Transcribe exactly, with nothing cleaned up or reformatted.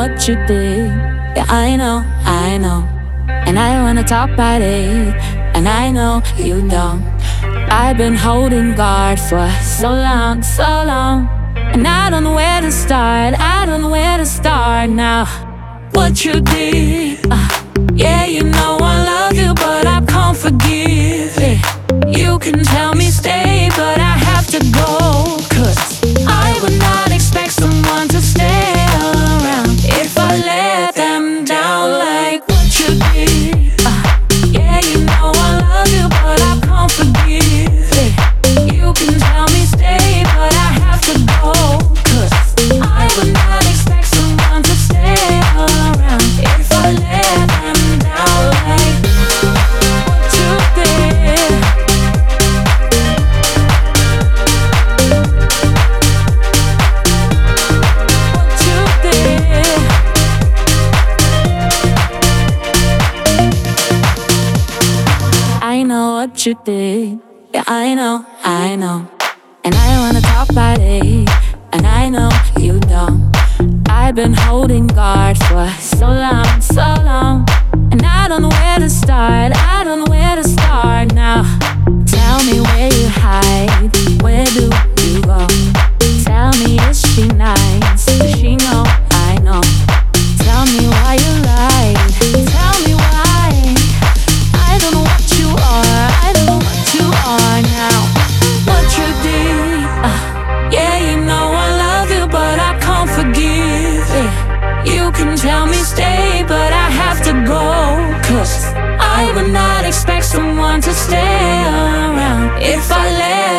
what you did. Yeah, I know, I know. And I wanna talk about it, and I know you don't. I've been holding guard for so long, so long, and I don't know where to start, I don't know where to start now. What you did, uh, yeah, you know I love you, but I can't forgive it. You can tell me stay, but I have to go, 'cause I would not expect someone to stay around if I let them down like what you did. uh, Yeah, you know I love you, but I can't forgive it. You can tell me stay, but I have to go, 'cause I would not expect someone to stay around if I let them down like what you did. What you did. I know what you did. Yeah, I know, I know. And I wanna talk about it, and I know you don't. I've been holding guard for so long, so long, and I don't know where to start, I don't know where to start now. Tell me where you hide, where do you go? Tell me, is she nice? Does she know I know? Tell me why you lied, tell me why. I don't know what you are, I don't know what you are now. What you did, uh, yeah, you know I love you, but I can't forgive it. You can tell me stay, but I have to go, 'cause I would not expect someone to stay around if I let